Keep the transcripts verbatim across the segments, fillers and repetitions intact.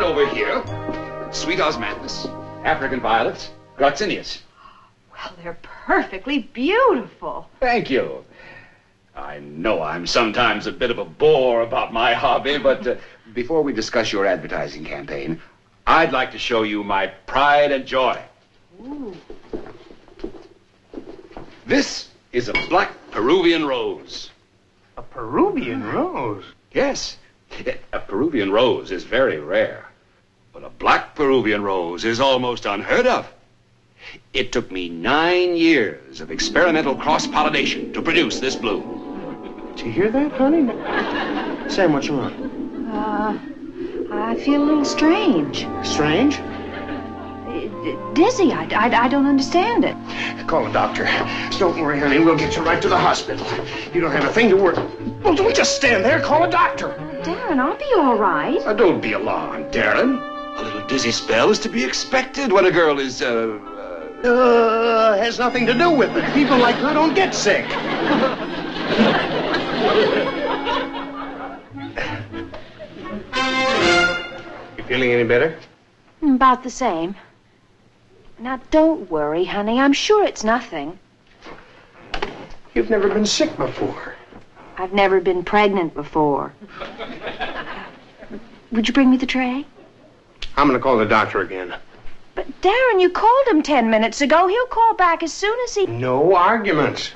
over here. Sweet osmanthus, African violets, gloxinias. Well, they're perfectly beautiful. Thank you. I know I'm sometimes a bit of a bore about my hobby, but uh, before we discuss your advertising campaign, I'd like to show you my pride and joy. Ooh. This is a black Peruvian rose. A Peruvian rose? Yes. A Peruvian rose is very rare, but a black Peruvian rose is almost unheard of. It took me nine years of experimental cross-pollination to produce this bloom. Did you hear that, honey? Sam, what's wrong? Uh, I feel a little strange. Strange? Uh, dizzy. I, I, I don't understand it. Call a doctor. Don't worry, honey. We'll get you right to the hospital. You don't have a thing to worry. Well, don't just stand there. Call a doctor. Darren, I'll be all right. Uh, don't be alarmed, Darren. A little dizzy spell is to be expected when a girl is, uh... Uh, uh has nothing to do with it. People like her don't get sick. You feeling any better? About the same. Now, don't worry, honey. I'm sure it's nothing. You've never been sick before. I've never been pregnant before. Would you bring me the tray? I'm going to call the doctor again. But, Darren, you called him ten minutes ago. He'll call back as soon as he... No arguments.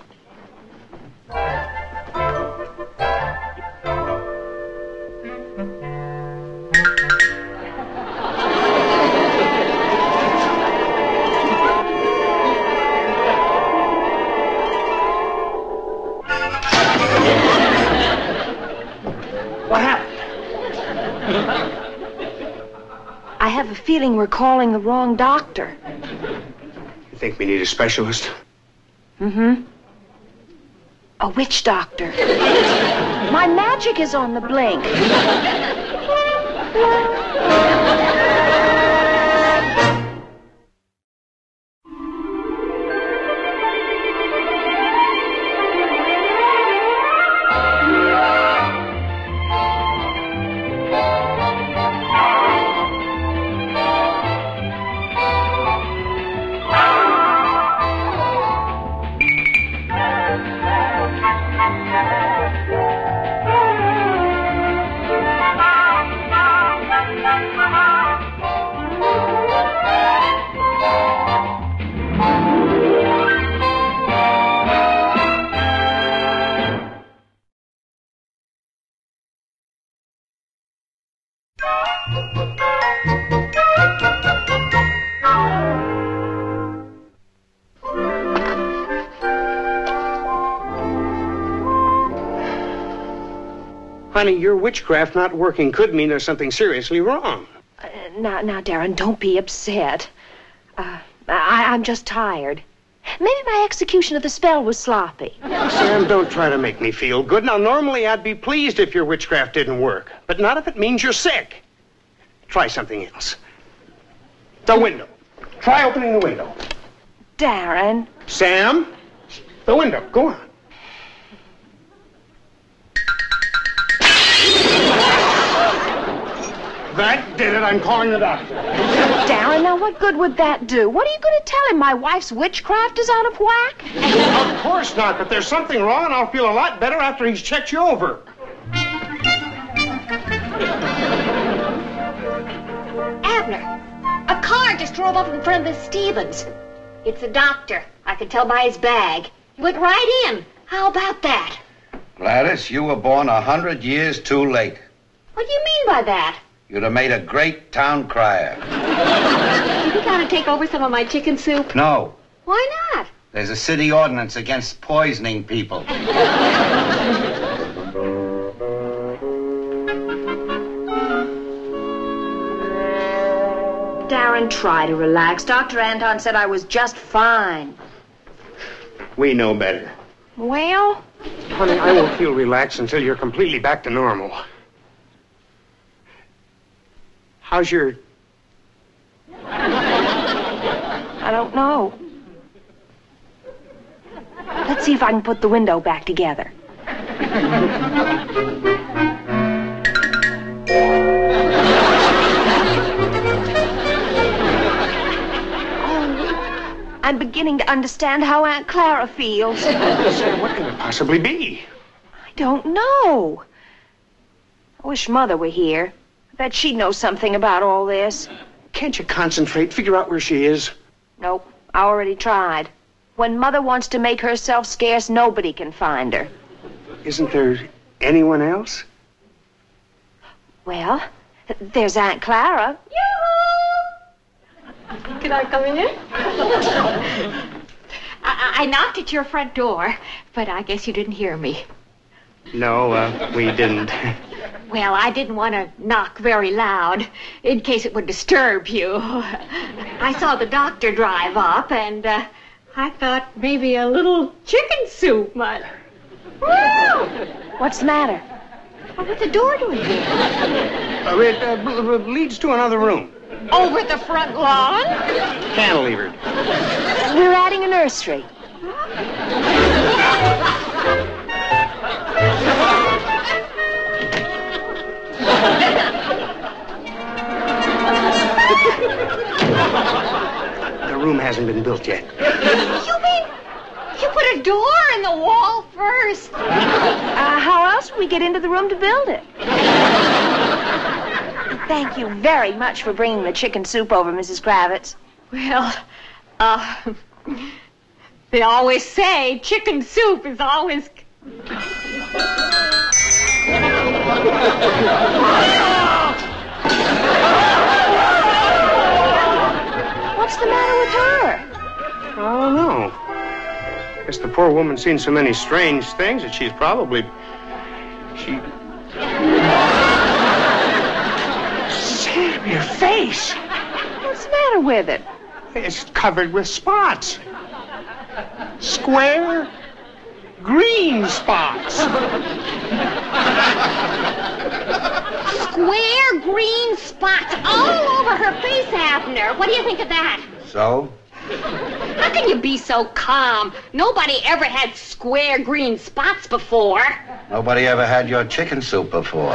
What happened? I have a feeling we're calling the wrong doctor. You think we need a specialist? Mm-hmm. A witch doctor. My magic is on the blink. Honey, your witchcraft not working could mean there's something seriously wrong. Uh, now, now, Darren, don't be upset. Uh, I, I'm just tired. Maybe my execution of the spell was sloppy. Sam, don't try to make me feel good. Now, normally I'd be pleased if your witchcraft didn't work, but not if it means you're sick. Try something else. The window. Try opening the window. Darren. Sam, the window. Go on. That did it. I'm calling the doctor. Darren, now what good would that do? What are you going to tell him? My wife's witchcraft is out of whack? Of course not, but there's something wrong, and I'll feel a lot better after he's checked you over. Abner, a car just drove up in front of the Stevens. It's the doctor. I could tell by his bag. He went right in. How about that? Gladys, you were born a hundred years too late. What do you mean by that? You'd have made a great town crier. You think I ought to take over some of my chicken soup? No. Why not? There's a city ordinance against poisoning people. Darren, try to relax. Doctor Anton said I was just fine. We know better. Well? Honey, I won't feel relaxed until you're completely back to normal. How's your... I don't know. Let's see if I can put the window back together. I'm beginning to understand how Aunt Clara feels. Sam, what can it possibly be? I don't know. I wish Mother were here. I bet she'd know something about all this. Can't you concentrate, figure out where she is? Nope, I already tried. When Mother wants to make herself scarce, nobody can find her. Isn't there anyone else? Well, there's Aunt Clara. Can I come in? I, I knocked at your front door, but I guess you didn't hear me. No, uh, we didn't. Well, I didn't want to knock very loud, in case it would disturb you. I saw the doctor drive up, and uh, I thought maybe a little chicken soup might... What's the matter? What's the door doing here? Uh, it uh, b- b- leads to another room. Over the front lawn? Cantilevered. We're adding a nursery. The room hasn't been built yet. You mean you put a door in the wall first? Uh, how else would we get into the room to build it? Thank you very much for bringing the chicken soup over, Missus Kravitz. Well, uh, they always say chicken soup is always... What's the matter with her? I don't know. Guess the poor woman's seen so many strange things that she's probably... She... Sam, your face! What's the matter with it? It's covered with spots. Square, green spots. Square green spots all over her face, Abner. What do you think of that? So? How can you be so calm? Nobody ever had square green spots before. Nobody ever had your chicken soup before.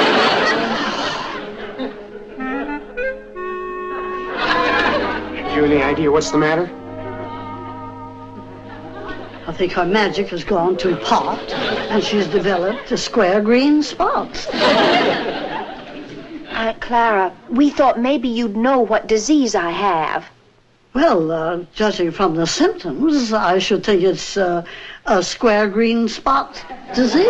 Have you any idea what's the matter? I think her magic has gone too pot, and she's developed a square green spots. Aunt Clara, we thought maybe you'd know what disease I have. Well, uh, judging from the symptoms, I should think it's uh, a square green spot disease.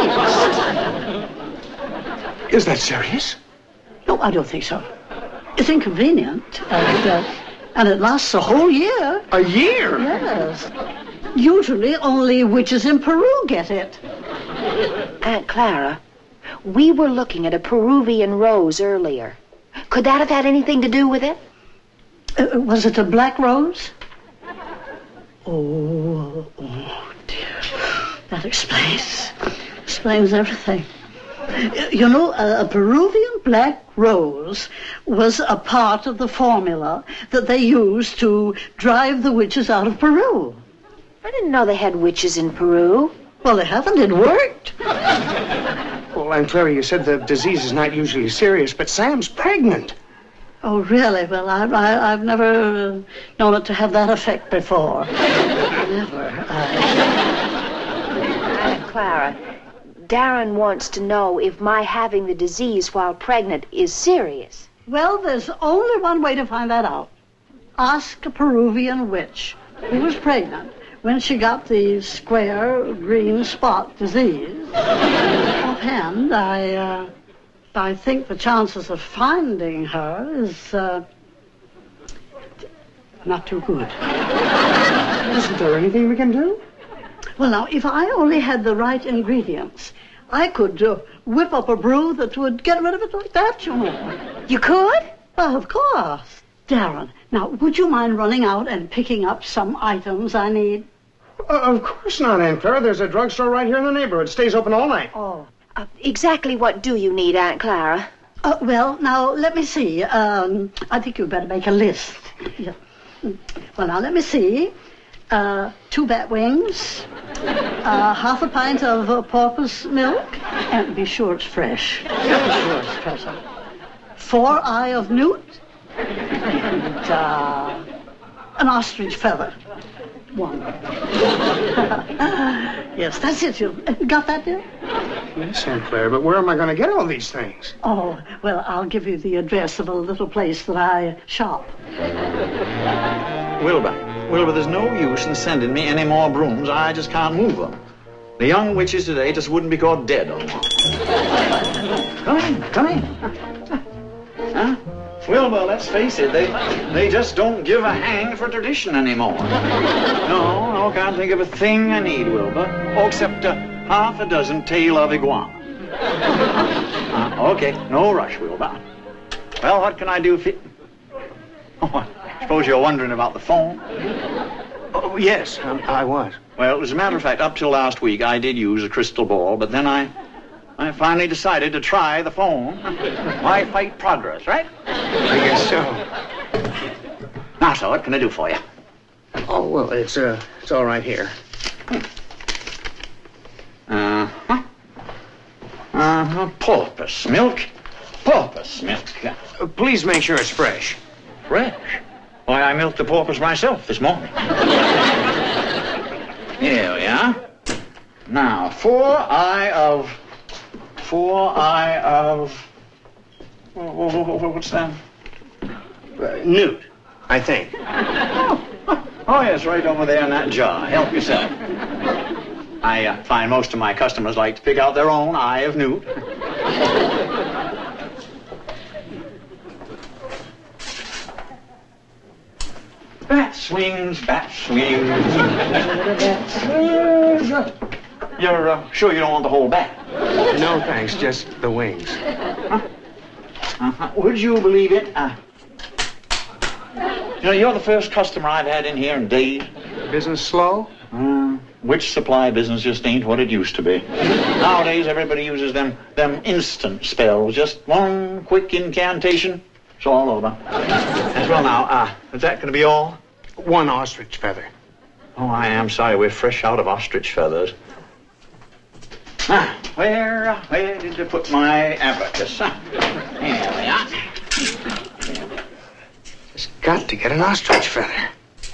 Is that serious? No, I don't think so. It's inconvenient, and, uh, and it lasts a whole year. A year? Yes. Usually only witches in Peru get it. Aunt Clara, we were looking at a Peruvian rose earlier. Could that have had anything to do with it? Uh, was it a black rose? Oh, oh dear. That explains, explains everything. You know, a, a Peruvian black rose was a part of the formula that they used to drive the witches out of Peru. I didn't know they had witches in Peru. Well, they haven't. It worked. Well, Aunt Clara, you said the disease is not usually serious, but Sam's pregnant. Oh, really? Well, I, I, I've never known it to have that effect before. Never. I... Aunt Clara, Darren wants to know if my having the disease while pregnant is serious. Well, there's only one way to find that out. Ask a Peruvian witch who was pregnant when she got the square green spot disease. Offhand, I, uh, I think the chances of finding her is, uh, not too good. Isn't there anything we can do? Well, now, if I only had the right ingredients, I could uh, whip up a brew that would get rid of it like that, you know. You could? Well, of course. Darren, now, would you mind running out and picking up some items I need? Uh, of course not, Aunt Clara. There's a drugstore right here in the neighborhood. It stays open all night. Oh. Uh, exactly what do you need, Aunt Clara? Uh, well, now, let me see. Um, I think you'd better make a list. Yeah. Well, now, let me see. Uh, two bat wings, uh, half a pint of uh, porpoise milk, and be sure it's fresh. Be sure it's fresh. Four eye of newt, and uh, an ostrich feather. one. Yes, that's it. You got that there? Miss Sinclair, but where am I going to get all these things? Oh, well, I'll give you the address of a little place that I shop. Wilbur, Wilbur, there's no use in sending me any more brooms. I just can't move them. The young witches today just wouldn't be caught dead on one. Come in, come in. Huh? Wilbur, let's face it, they they just don't give a hang for tradition anymore. No, no, can't think of a thing I need, Wilbur, except uh, half a dozen tail of iguana. Uh, okay, no rush, Wilbur. Well, what can I do for... Oh, I suppose you're wondering about the phone. Oh, yes, um, I was. Well, as a matter of fact, up till last week, I did use a crystal ball, but then I... I finally decided to try the phone. Why fight progress, right? I guess so. Now, so what can I do for you? Oh, well, it's, uh, it's all right here. Uh-huh. Uh-huh. Porpoise milk. Porpoise milk. Uh, please make sure it's fresh. Fresh? Why, I milked the porpoise myself this morning. Here we are. Now, four eye of... Four eye of... What's that? Uh, newt, I think. Oh, oh, yes, right over there in that jar. Help yourself. I uh, find most of my customers like to pick out their own eye of newt. Bat swings, bat swings. You're uh, sure you don't want the whole bat? No, thanks, just the wings. Huh? Uh-huh. Would you believe it? Uh, you know, you're the first customer I've had in here in days. Business slow? Uh, which supply business just ain't what it used to be. Nowadays, everybody uses them them instant spells. Just one quick incantation, it's all over. Well, now, uh, is that going to be all? One ostrich feather. Oh, I am sorry. We're fresh out of ostrich feathers. Ah, where, uh, where did you put my abacus? Huh? Here we are. Just got to get an ostrich feather.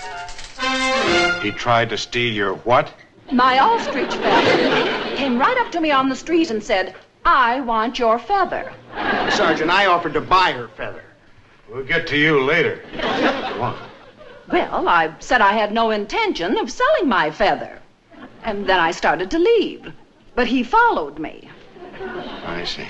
He tried to steal your what? My ostrich feather. Came right up to me on the street and said, I want your feather. Sergeant, I offered to buy her feather. We'll get to you later. Go on. Well, I said I had no intention of selling my feather. And then I started to leave. But he followed me. I see.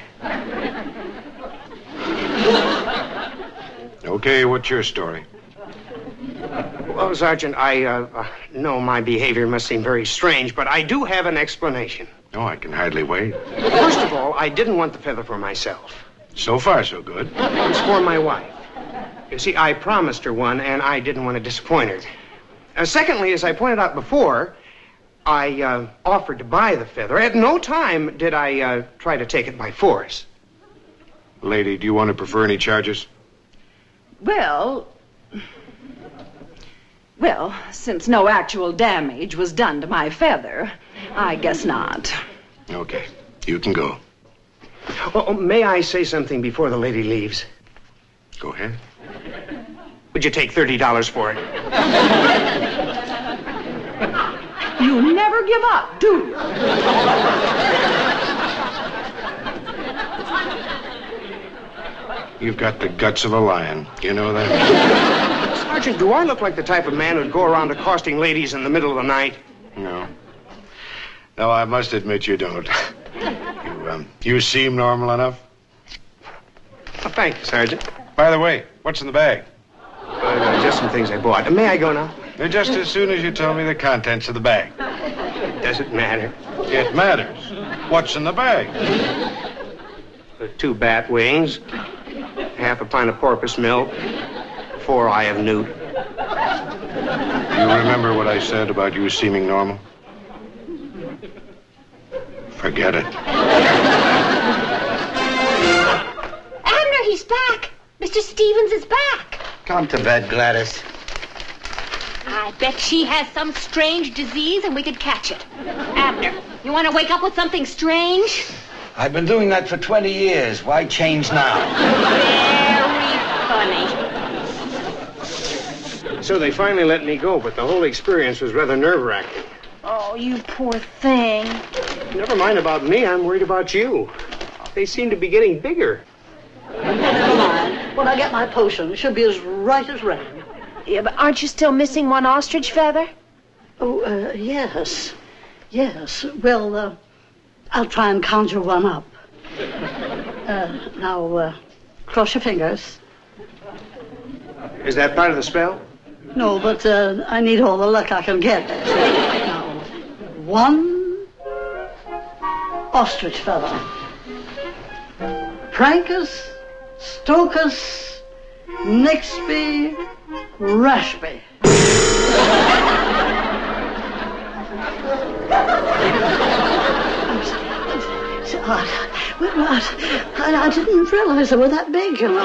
Okay, what's your story? Well, Sergeant, I uh, uh, know my behavior must seem very strange, but I do have an explanation. Oh, I can hardly wait. First of all, I didn't want the feather for myself. So far, so good. It was for my wife. You see, I promised her one, and I didn't want to disappoint her. Uh, secondly, as I pointed out before, I uh, offered to buy the feather. At no time did I uh, try to take it by force. Lady, do you want to prefer any charges? Well... Well, since no actual damage was done to my feather, I guess not. Okay, you can go. Oh, may I say something before the lady leaves? Go ahead. Would you take thirty dollars for it? You never give up, do you? You've got the guts of a lion. You know that? Sergeant, do I look like the type of man who'd go around accosting ladies in the middle of the night? No. No, I must admit you don't. You, um, you seem normal enough. Oh, thank you, Sergeant. By the way, what's in the bag? Uh, just some things I bought. May I go now? Just as soon as you tell me the contents of the bag. Does it matter? It matters. What's in the bag? Uh, two bat wings, half a pint of porpoise milk, four eye of newt. Do you remember what I said about you seeming normal? Forget it. Abner, he's back. Mister Stevens is back. Come to bed, Gladys. I bet she has some strange disease and we could catch it. Abner, you want to wake up with something strange? I've been doing that for twenty years. Why change now? Very funny. So they finally let me go, but the whole experience was rather nerve-wracking. Oh, you poor thing. Never mind about me, I'm worried about you. They seem to be getting bigger. Never mind. When I get my potion, it should be as right as rain. Yeah, but aren't you still missing one ostrich feather? Oh, uh, yes. Yes. Well, uh, I'll try and conjure one up. Uh, now, uh, cross your fingers. Is that part of the spell? No, but uh, I need all the luck I can get. Now, one ostrich feather. Prancus, Stocus, Nixby, Rashby. I, I, I didn't realize they were that big, you know.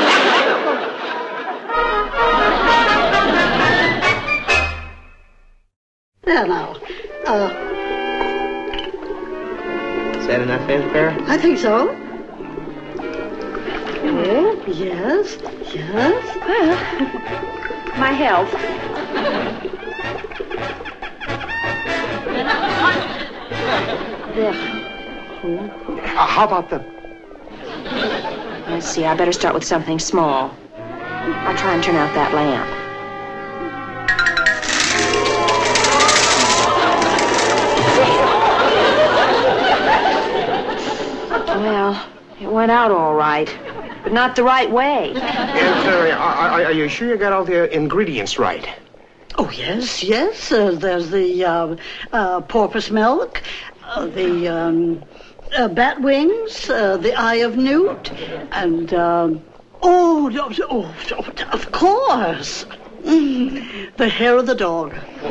There now. Uh, Is that enough, Aunt Clara? I think so. Oh, yes, yes. Well, my health. There. Uh, how about the... Let's see, I better start with something small. I'll try and turn out that lamp. Well, it went out all right, but not the right way. Aunt Clara, are, are you sure you got all the ingredients right? Oh, yes, yes. Uh, there's the uh, uh, porpoise milk, uh, the um, uh, bat wings, uh, the eye of newt, and, um, oh, oh, oh, of course, mm, the hair of the dog.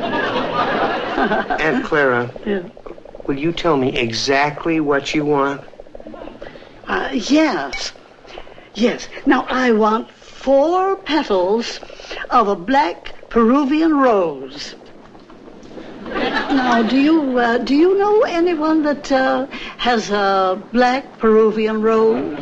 Aunt Clara, Yeah. will you tell me exactly what you want? Uh, yes. Yes. Now, I want four petals of a black Peruvian rose. Now, do you uh, do you know anyone that uh, has a black Peruvian rose?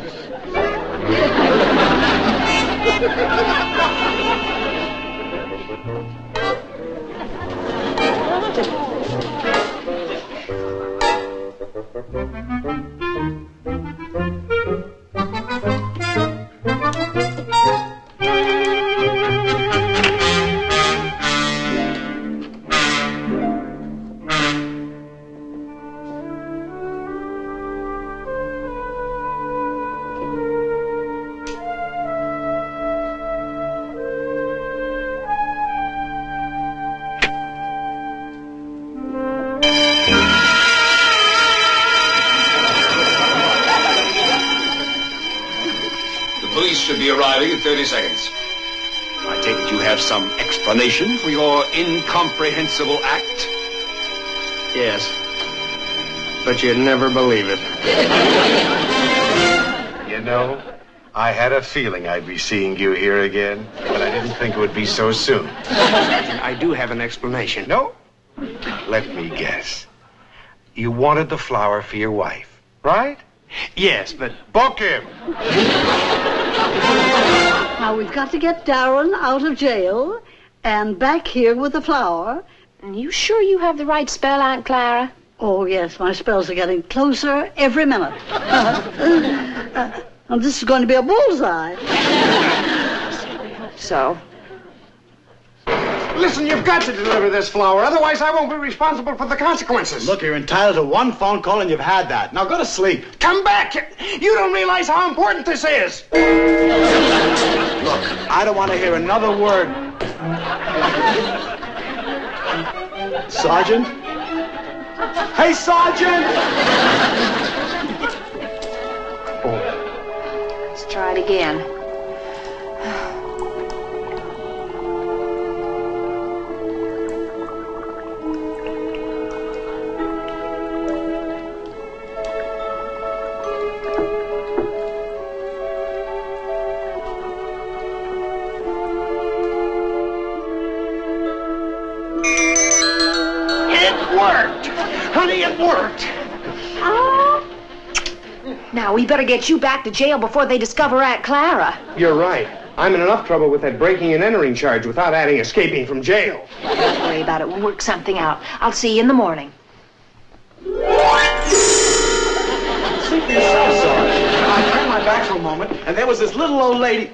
Should be arriving in thirty seconds. I take it you have some explanation for your incomprehensible act? Yes. But you'd never believe it. You know, I had a feeling I'd be seeing you here again, but I didn't think it would be so soon. I do have an explanation. No? Let me guess. You wanted the flower for your wife, right? Yes, but... Book him! Now, we've got to get Darren out of jail and back here with the flower. Are you sure you have the right spell, Aunt Clara? Oh, yes, my spells are getting closer every minute. uh, and this is going to be a bullseye. So? Listen, you've got to deliver this flower, otherwise I won't be responsible for the consequences. Look, you're entitled to one phone call and you've had that. Now go to sleep. Come back! You don't realize how important this is! Look, I don't want to hear another word. Sergeant? Hey, Sergeant! Let's try it again. Honey, it worked. Now, we better get you back to jail before they discover Aunt Clara. You're right. I'm in enough trouble with that breaking and entering charge without adding escaping from jail. Don't worry about it. We'll work something out. I'll see you in the morning. I turned my back for a moment, and there was this little old lady.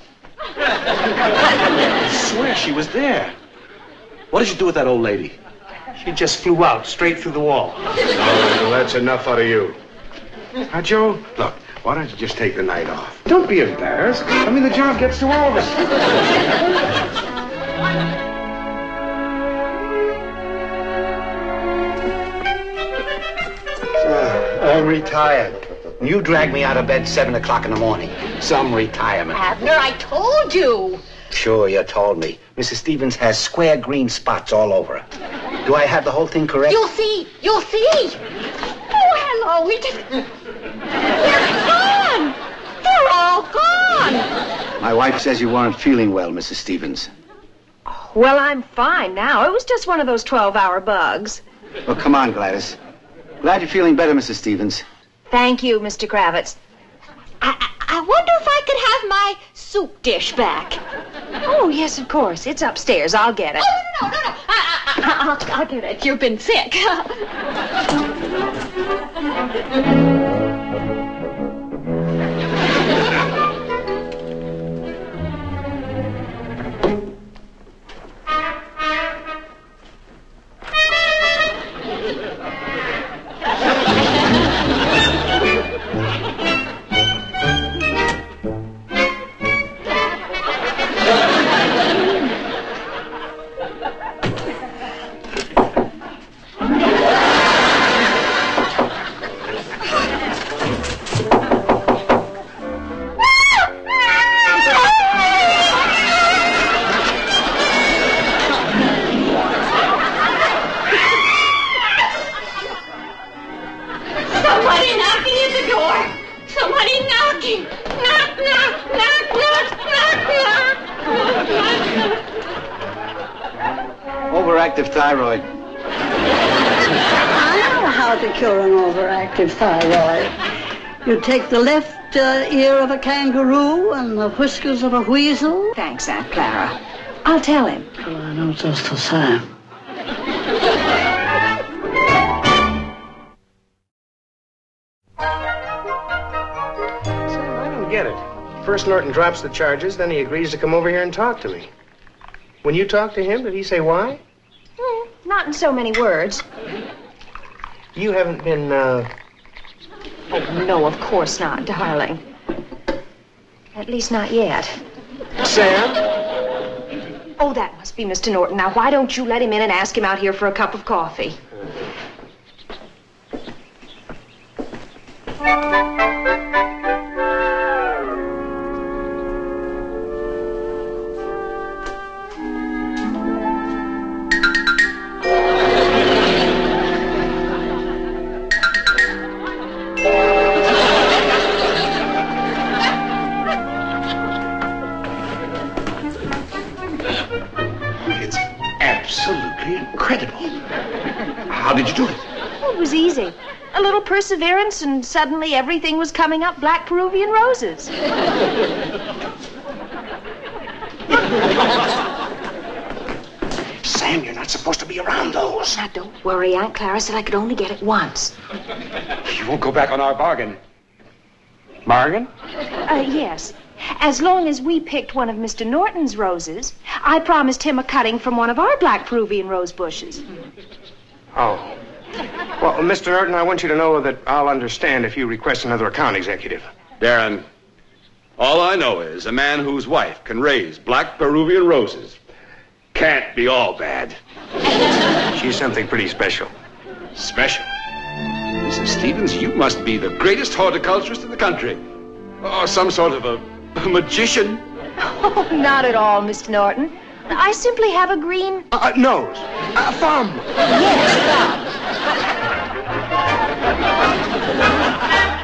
I swear she was there. What did you do with that old lady? She just flew out straight through the wall. All right, well, that's enough out of you. Now, Joe, look, why don't you just take the night off? Don't be embarrassed. I mean, the job gets to all of us. I'm retired. You dragged me out of bed seven o'clock in the morning. Some retirement. Abner, I told you. Sure, you told me. Missus Stevens has square green spots all over her. Do I have the whole thing correct? You'll see. You'll see. Oh, hello. We just... They're gone. They're all gone. My wife says you weren't feeling well, Missus Stevens. Well, I'm fine now. It was just one of those twelve-hour bugs. Well, come on, Gladys. Glad you're feeling better, Missus Stevens. Thank you, Mister Kravitz. I, I, I wonder if I could have my soup dish back. Oh, yes, of course. It's upstairs. I'll get it. Oh, no, no, no, no. I, I, I, I'll, I'll get it. You've been sick. Somebody knocking at the door. Somebody knocking. Knock, knock, knock, knock, knock, knock, knock, knock. Overactive thyroid. I know how to cure an overactive thyroid. You take the left uh, ear of a kangaroo and the whiskers of a weasel. Thanks, Aunt Clara. I'll tell him. Well, I know just the same. I don't get it. First Norton drops the charges, then he agrees to come over here and talk to me. When you talked to him, did he say why? Hmm, not in so many words. You haven't been, uh... Oh, no, of course not, darling. At least not yet. Sam? Oh, that must be Mister Norton. Now, why don't you let him in and ask him out here for a cup of coffee? It's absolutely incredible. How did you do it? Oh, it was easy. A little perseverance, and suddenly everything was coming up black Peruvian roses. Sam, you're not supposed to be around those. Now, don't worry. Aunt Clara said I could only get it once. You won't go back on our bargain. Bargain? Uh, yes. As long as we picked one of Mister Norton's roses, I promised him a cutting from one of our black Peruvian rose bushes. Oh. Well, Mister Norton, I want you to know that I'll understand if you request another account executive. Darren, all I know is a man whose wife can raise black Peruvian roses can't be all bad. She's something pretty special. Special? Missus Stevens, you must be the greatest horticulturist in the country. Or some sort of a, a magician. Oh, not at all, Mister Norton. I simply have a green... Uh, nose. A thumb. Yes, thumb.